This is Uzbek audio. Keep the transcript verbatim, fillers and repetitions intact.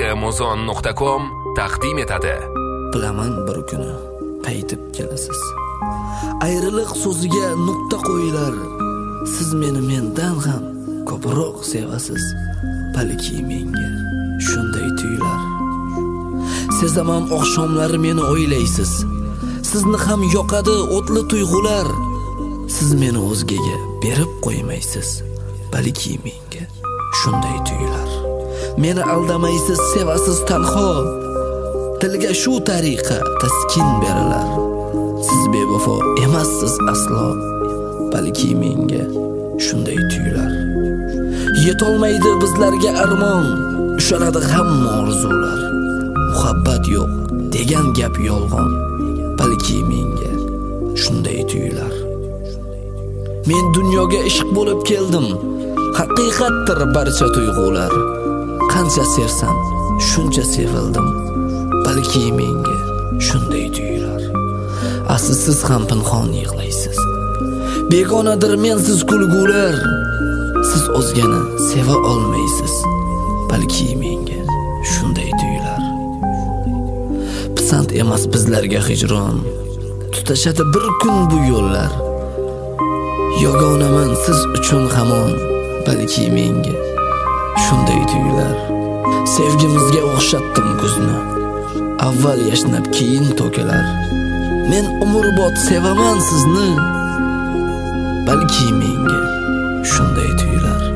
amazon nuqta com taqdim etadi. Bilaman bir kuni qaytib kelasiz. Ayriliq so'ziga nuqta qo'yilar. Siz meni mendan ham ko'proq sevasiz. Balki menga shunday tuyular. Sezaman oqshomlar meni o'ylaysiz. Sizni ham yoqadi o'tli tuyg'ular. Siz meni o'zgaga berib qo'ymaysiz. Balki menga shunday tuyular. Meni aldamaysiz, sevasiz tanho. Tilga shu tariqa taskin berilar. Siz bevafo emassiz aslo. Balki menga shunday tuyular. Yetolmaydi bizlarga armon, ushlanadi hamma orzular. Muhabbat yo'q degan gap yolg'on. Balki menga shunday tuyular. Men dunyoga ishq bo'lib keldim. Haqiqatdir barcha tuyg'ular. Qancha sevsam, shuncha sevildim. Balki menga shunday tuyular. Asli siz ham pinhon yig'laysiz. Begonadir mensiz kulgular. Siz o'zgani seva olmaysiz. Balki menga shunday tuyular. Pisand emas bizlarga hijron. Tutashadi bir kun bu yo'llar. Yogonaman siz uchun hamon. Balki menga shunday tuyular. Sevgimizga o'xshatdim kuzni. Avval yashnab keyin to'kilar. Men umrbod sevaman sizni. Balki menga shunday tuyular.